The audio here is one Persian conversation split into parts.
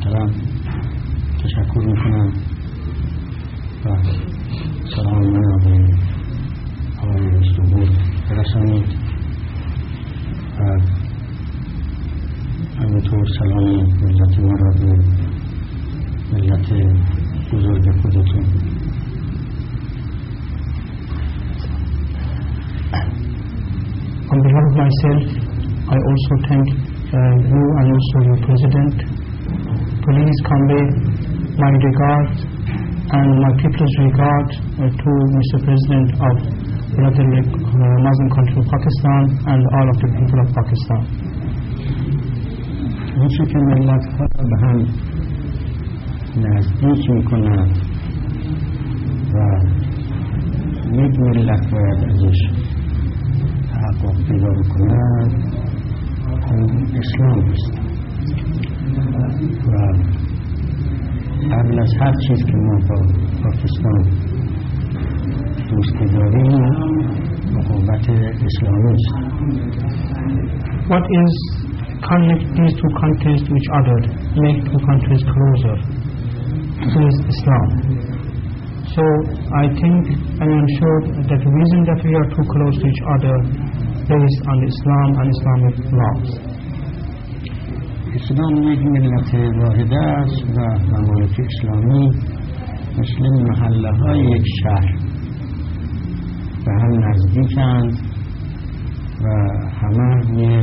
محترم تشکر میکنم و سلام من به آقای رستوبور برسانید و همینطور سلام ملت ما را به ملت بزرگ خودتون. On behalf of myself, I also thank you and also your President. Please convey my regards and my people's regard to Mr. President of the Muslim country of Pakistan and all of the people of Pakistan. آنچه که ملت ها به هم نزدیک می کند و یک ملت باید ازش تحقق پیدا کند این اسلام است و قبل از هر چیز که ما با پاکستان دوستی داریم قوت اسلامی است. What is connect these two countries to each other, make two countries closer, is Islam. So I think and I'm sure that the reason that we are too close to each other based on Islam and Islamic laws. اسلام یک ملت واحده است و ممالک اسلامی مثل محله های یک شهر به هم نزدیکند و همه یه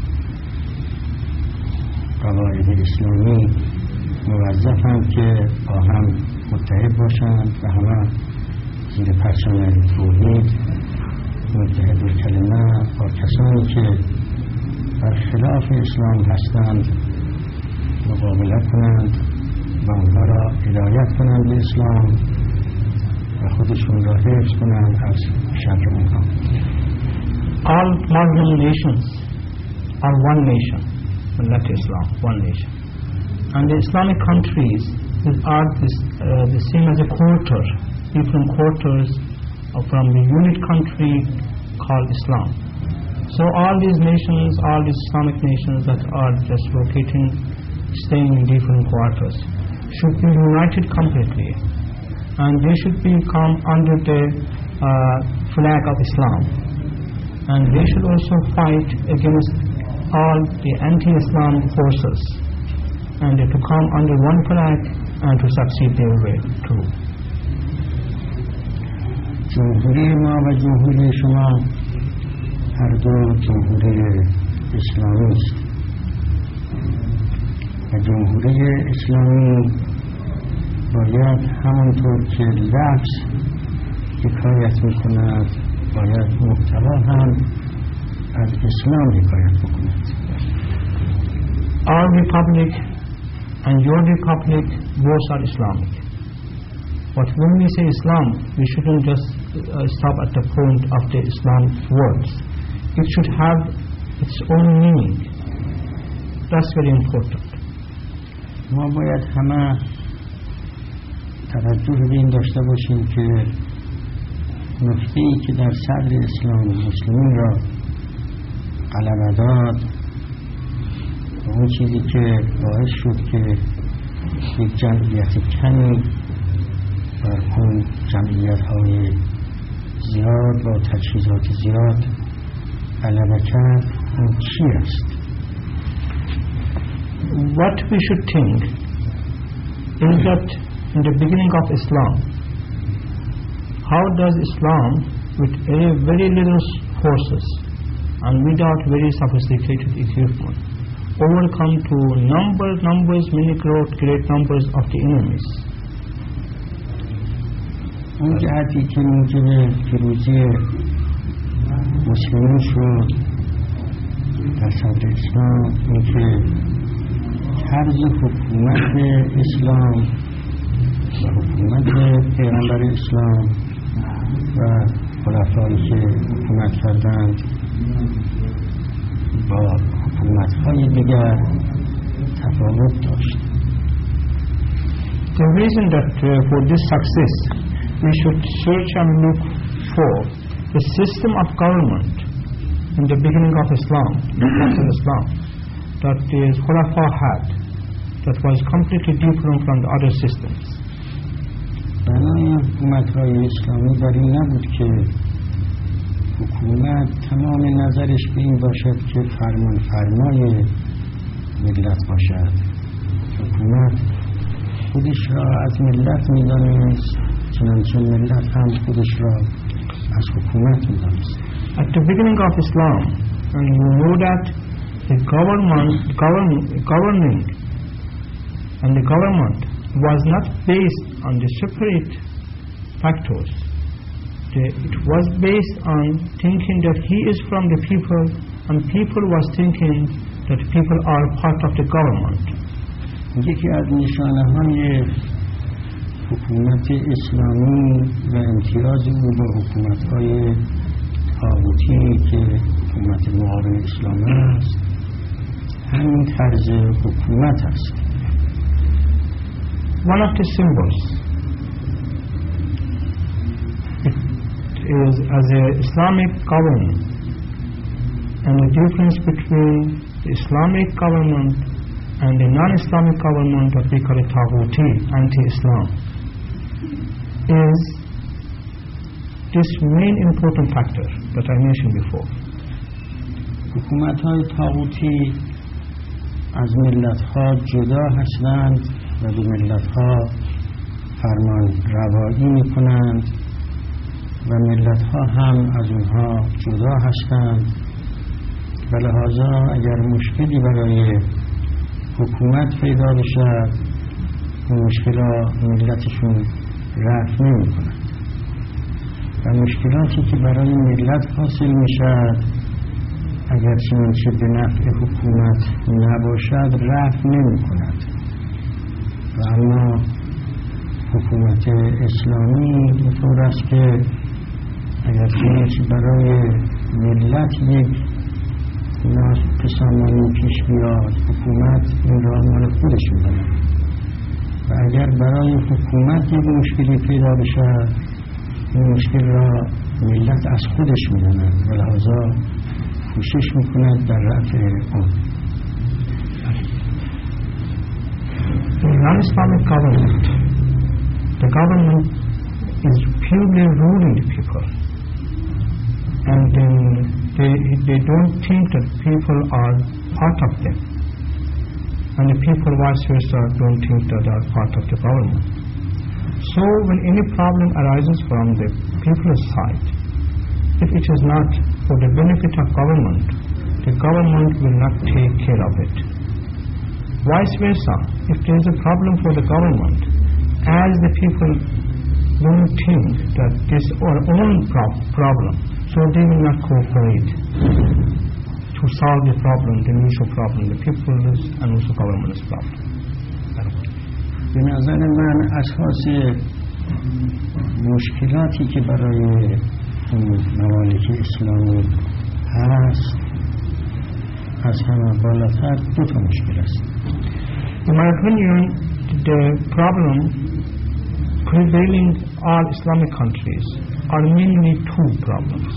قواعد اسلامی موظفند که با هم متحد باشند و همه زیر پرچم توحید متحد الکلمه با کسانی که بر خلاف اسلام هستند مقابله کنند و آنها را هدایت کنند به اسلام و خودشون را حفظ کنند از شر آنها. All Muslim nations are one nation, Millat Islam, one nation. And the Islamic countries are the same as a quarter, different quarters from the unit country called Islam. So all these nations, all these Islamic nations that are just locating, staying in different quarters, should be united completely, and they should become under the flag of Islam, and they should also fight against all the anti-Islam forces, and to come under one flag and to succeed their way too. جمهوری ما و جمهوری شما هر دو جمهوری اسلامی است و جمهوری اسلامی باید همانطور که لفظ حکایت میکند باید محتوا هم از اسلام حکایت بکند. Our republic and your republic both are Islamic. But when we say Islam, we shouldn't just stop at the point of the Islamic words. It should have its own meaning. That's very important. ما باید همه توجه به این داشته باشیم که نکته‌ای که در صدر اسلام مسلمین را غلبه داد و اون چیزی که باعث شد که یک جمعیت کمی بر اون جمعیت‌های زیاد با تجهیزات زیاد غلبه کرد، اون چی است؟ What we should think is that in the beginning of Islam, how does Islam with very little forces and without very sophisticated equipment overcome to many great numbers of the enemies? اون جهتی که موجب پیروزی مسلمین شد در صدر اسلام این که طرز حکومت اسلام و حکومت پیغمبر اسلام و خلفایی که حکومت کردند با حکومت‌های دیگر تفاوت داشت. The reason that for this success we should search and look for the system of government in the beginning of Islam, the Islam, that the Khulafa had, that was completely different from the other systems. بنای حکومت‌های اسلامی در این نبود که حکومت تمام نظرش به این باشد که فرمان فرمای ملت باشد. حکومت خودش را از ملت می‌دانست، چنانچه ملت هم خودش را از حکومت می‌دانست. At the beginning of Islam, and you know that the governing and the government was not based on the separate factors. It was based on thinking that he is from the people, and people was thinking that people are part of the government. یکی از نشانه‌های حکومت اسلامی و امتیاز او با حکومت‌های طاغوتی که حکومت معاون اسلام است همین طرز حکومت است. One of the symbols is as a Islamic government, and the difference between the Islamic government and the non-Islamic government that we call it Taghuti, anti-Islam, is this main important factor that I mentioned before. حکومت‌های طاغوتی از ملت‌ها جدا هستند و به ملت‌ها فرمان روایی می‌کنند و ملت‌ها هم از اونها جدا هستند و لذا اگر مشکلی برای حکومت پیدا بشد این مشکل را ملتشون رفع نمی‌کنند و مشکلاتی که برای ملت حاصل می‌شد اگر چنانچه به نفع حکومت نباشد رفع نمی‌کند. و اما حکومت اسلامی اینطور است که اگر چنانچه برای ملت یک ناسازگاری پیش بیاد حکومت این را مال خودش می‌داند و اگر برای حکومت یک مشکلی پیدا بشد این مشکل را ملت از خودش می‌داند و لذا کوشش می‌کند در رفع آن. In non-Islamic government, the government is purely ruling the people, and then they don't think that people are part of them, and the people vice versa don't think that they are part of the government. So when any problem arises from the people's side, if it is not for the benefit of government, the government will not take care of it. Vice versa, if there is a problem for the government, as the people don't think that this is our own problem, so they will not cooperate to solve the problem, the mutual problem, the people's and also government's problem. به نظر من اساس مشکلاتی که برای ممالک اسلامی هست از همه بالاتر دو تا مشکل است. In my opinion, the problem prevailing all Islamic countries are mainly two problems.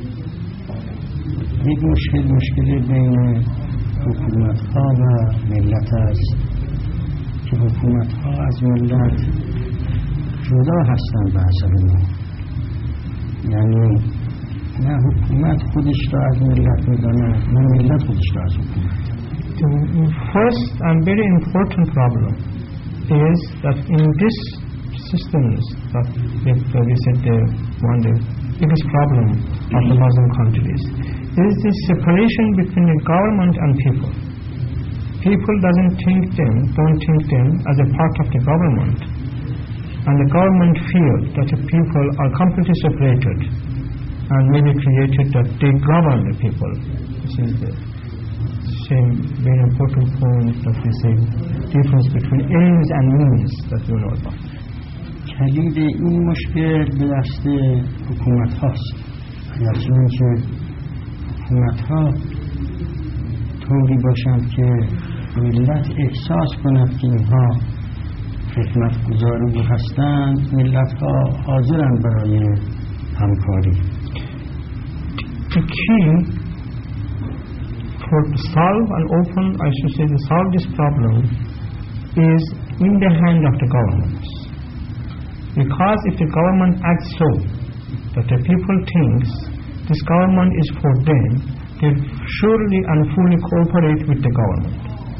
یک مشکل بین حکومت‌ها و ملت است که حکومت‌ها از ملت جدا هستند به حسب ما. یعنی نه حکومت خودش را از ملت می‌داند نه ملت خودش را از حکومت. The first and very important problem is that in this systems that we said one of the biggest problem of the Muslim countries is this separation between the government and people. People don't think them as a part of the government, and the government feel that the people are completely separated and maybe created that they govern the people. This is the same very important point that we say difference between aims and means that you know about. کلید این مشکل به دست حکومت هاست. اگر چنانچه حکومت ها طوری باشند که ملت احساس کند که اینها خدمت گزار او هستند ملت ها حاضرند برای همکاری. The key for to solve and open, I should say, to solve this problem is in the hand of the governments. Because if the government acts so that the people thinks this government is for them, they surely and fully cooperate with the government.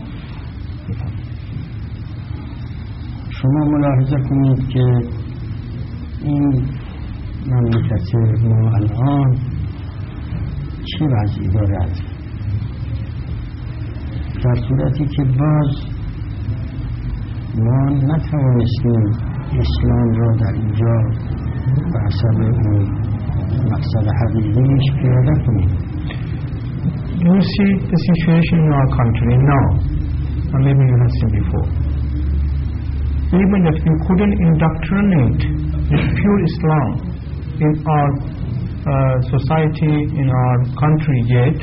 شما ملاحظه کنید که این مملکت ما الان چه وضعی دارد، در صورتی که باز ما نتوانستیم اسلام را در اینجا به حسب اون مقصد حقیقیش پیاده کنیم. You see the situation in our country now, or maybe you have seen before. Even that we couldn't indoctrinate this pure Islam in our society, in our country yet.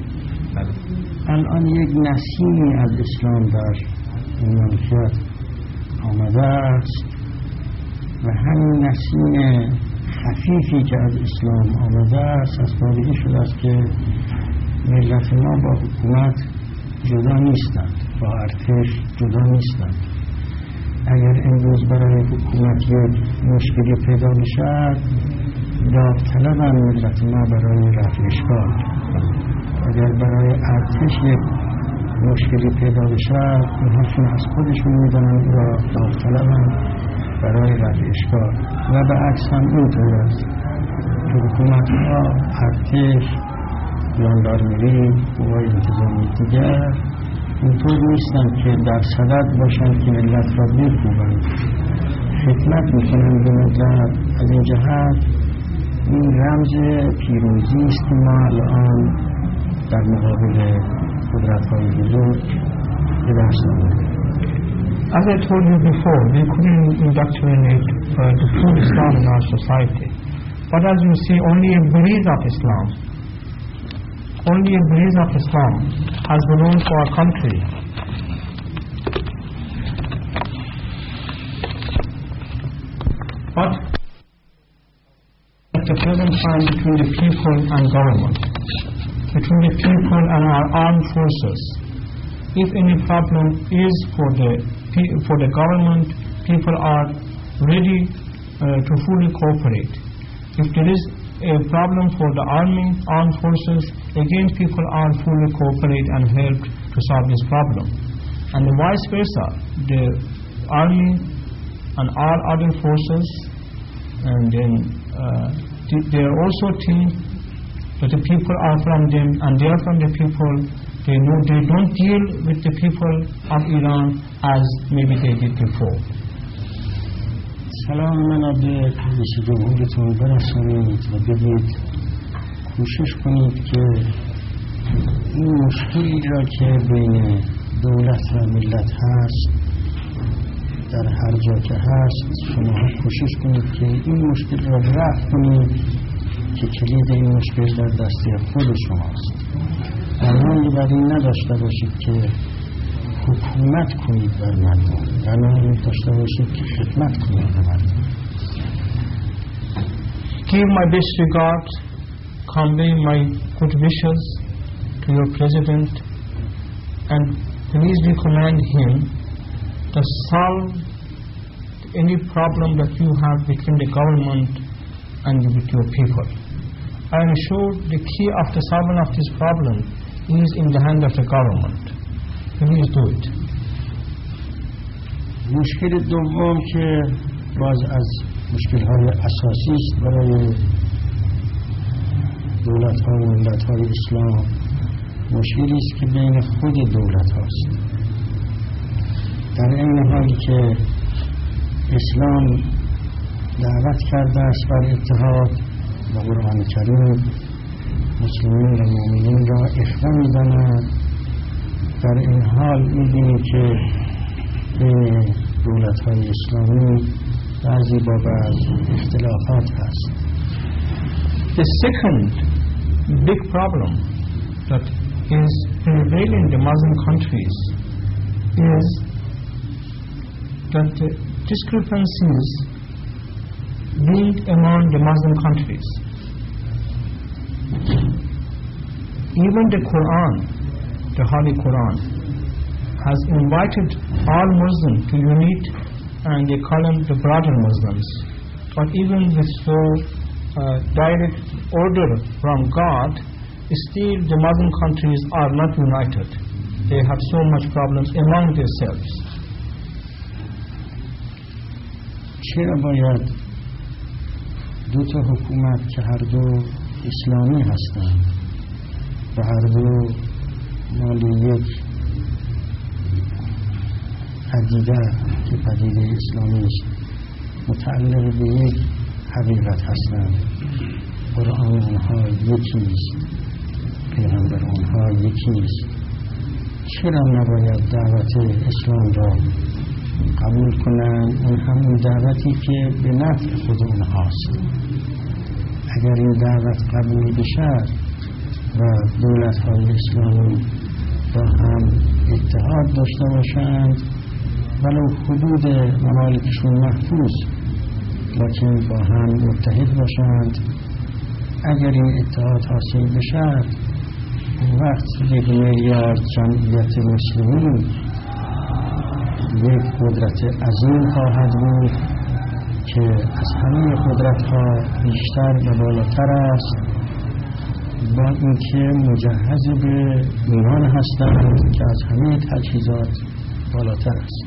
الان یک نسیمی از اسلام در این مملکت آمده است و همین نسیم خفیفی که از اسلام آمده است اسبابی شده است که ملت ما با حکومت جدا نیستند، با ارتش جدا نیستند. اگر امروز برای حکومت یک مشکلی پیدا بشد، داوطلبند ملت ما برای رفع اشکال. اگر برای ارتش یک مشکلی پیدا بشد، اونهاشون از خودشون میدانند را داوطلبند برای رفع اشکال. و به عکس هم اینطور است که حکومت ها، ارتش، ژاندارمری، قوای انتظامی دیگر اینطور نیستند که در صدد باشند که ملت را بکوبند، خدمت میکنند به ملت. از این جهت این رمز پیروزی است که ما الان در مقابل قدرت‌های بزرگ به دست آوردیم. As I told you before, we couldn't indoctrinate the full Islam in our society. But as you see, only a breeze of Islam has belonged to our country. But at the present time between the people and government, between the people and our armed forces, if any problem is for the government, people are ready to fully cooperate. If there is a problem for the armed forces, again people are fully cooperate and help to solve this problem. And vice versa, the army and all other forces, and then they are also think that the people are from them and they are from the people. They know they don't deal with the people of Iran as maybe they did before. سلام من به رئیس جمهورتون برسونید و بگید کوشش کنید که این مشکلی را که بین دولت و ملت هست در هر جا که هست، شما کوشش کنید که این مشکل را رفع کنید که کلید این مشکل در دست خود شماست. بنایی بر این نداشته باشید که حکومت کنید بر مردم، بنایی داشته باشید که خدمت کنید بر مردم. Give my best regards, convey my good wishes to your president, and please recommend him to solve any problem that you have between the government and with your people. I am sure the key of the solving of this problem is in the hand of the government. Please do it. مشکل دوم که باز از مشکل‌های اساسی است برای دولت‌ها و ملت‌های اسلام، مشکلی است که بین خود دولت هاست. در این حالی که اسلام دعوت کرده است بر اتحاد و قرآن کریم مسلمین و مؤمنین را اخوه می‌داند، در این حال می‌بینیم که بین دولت‌های اسلامی بعضی با بعض اختلافات هست. The second big problem that is prevailing in the Muslim countries is that the discrepancies being among the Muslim countries. Even the Quran, the Holy Quran, has invited all Muslims to unite, and they call them the brother Muslims. But even with so direct order from God, still the Muslim countries are not united. They have so much problems among themselves. چرا باید دو تا حکومت که هر دو اسلامی هستند و هر دو مال یک پدیده که پدیده اسلامی است متعلق به یک حقیقت هستند، قرآن آنها یکیست، پیغمبر آنها یکیست، چرا نباید دعوت اسلام را قبول کنند؟ اون همون دعوتی که به نفع خود اونهاست. اگر این دعوت قبول بشه و دولت‌های اسلامی با هم اتحاد داشته باشند، ولو حدود ممالکشون محفوظ لکن با هم متحد باشند، اگر این اتحاد حاصل بشه، وقت 1 میلیارد جمعیت مسلمین یک قدرت عظیم خواهد بود که از همه قدرت‌ها بیشتر و بالاتر است، با اینکه مجهز به ایمان هستند که از همه تجهیزات بالاتر است.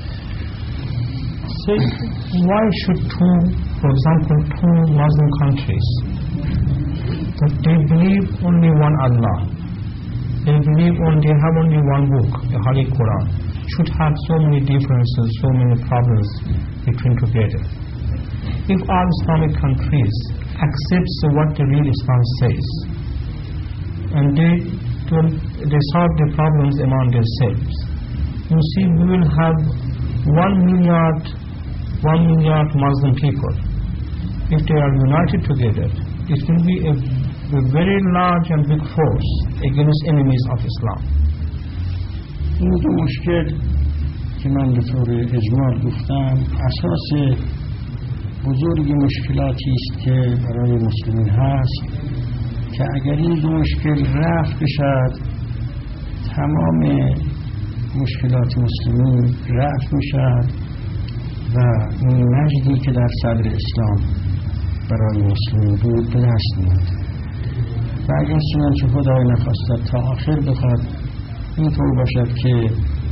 So why should for example, two Muslim countries that they believe only one Allah, they have only one book, the Holy Quran, should have so many differences, so many problems between together? If all Islamic countries accept what the real Islam says, and they solve the problems among themselves, you see, we will have 1 milliard Muslim people. If they are united together, it will be a very large and big force against enemies of Islam. این دو مشکل که من به طور اجمال گفتم اساس بزرگ مشکلاتی است که برای مسلمین هست که اگر این دو مشکل رفع بشد تمام مشکلات مسلمین رفع میشد و اون مجدی که در صدر اسلام برای مسلمین بود به دست میاد. و اگر چنانچه خدای نخواستد تا آخر بخواد اینطور باشد که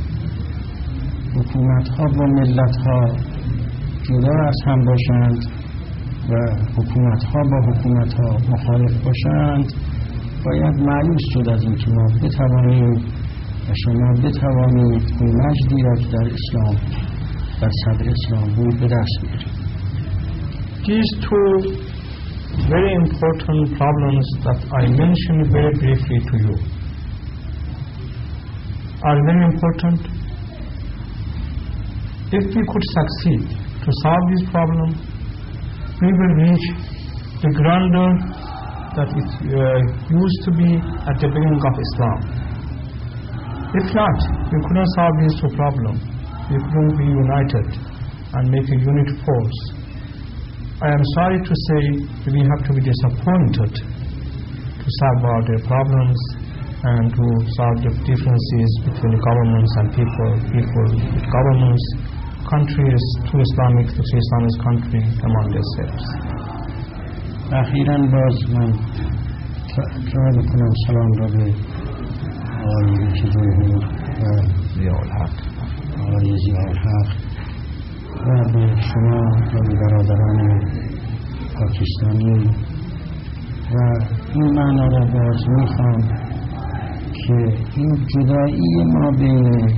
حکومت‌ها و ملت‌ها جدا از هم باشند و حکومت‌ها با حکومت‌ها مخالف باشند، باید مایوس شد از این که ما بتوانیم و شما بتوانید اون مجدی را که در اسلام در صدر اسلام بود به دست بیارید. These two very important problems that I mentioned very briefly to you are very important. If we could succeed to solve this problem, we will reach the grandeur that it used to be at the beginning of Islam. If not, we couldn't solve these two problems. We couldn't be united and make a unit force. I am sorry to say that we have to be disappointed to solve all the problems and to solve the differences between governments and people with governments, countries, two Islamic countries among themselves. أخیراً باز من تکرار میکنم سلام را به آقای رئیس جمهور و آقای ضیاءالحق و به شما و به برادران پاکستانی و این معنا را باز میخوام که این جدایی ما بین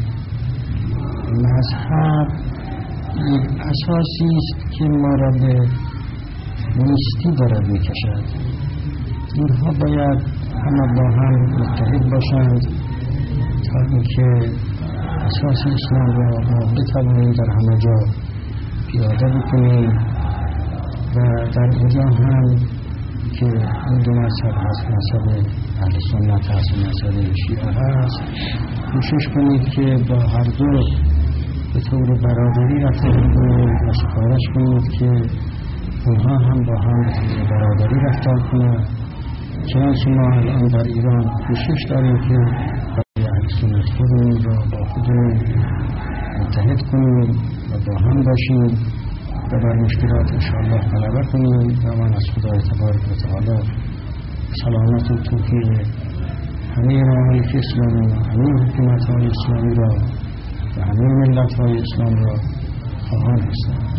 مذهب یک اساسی است که ما را به نیستی دارد میکشد. اینها باید همه با هم متحد باشند تا اینکه اساس اسلام را ما بتوانیم در همه جا پیاده بکنیم و در اینجا هم که این دو مذهب هست، مذهب اهل سنت هست و مذهب شیعه هست، کوشش کنید که با هر دو به طور برادری رفتار کنید و سفارش کنید که اونها هم با هم برادری رفتار کنند. چنانچه ما الان در ایران کوشش داریم که برای اهل سنت خودمون را با خودمون متحد کنیم و با هم باشیم و بر مشکلات انشاءالله غلبه کنیم و من از خدای تبارک و تعالی سلامت و توفیق همه ممالک اسلامی و همه حکومت‌های اسلامی را و همه ملت‌های اسلام را خواهان هستم.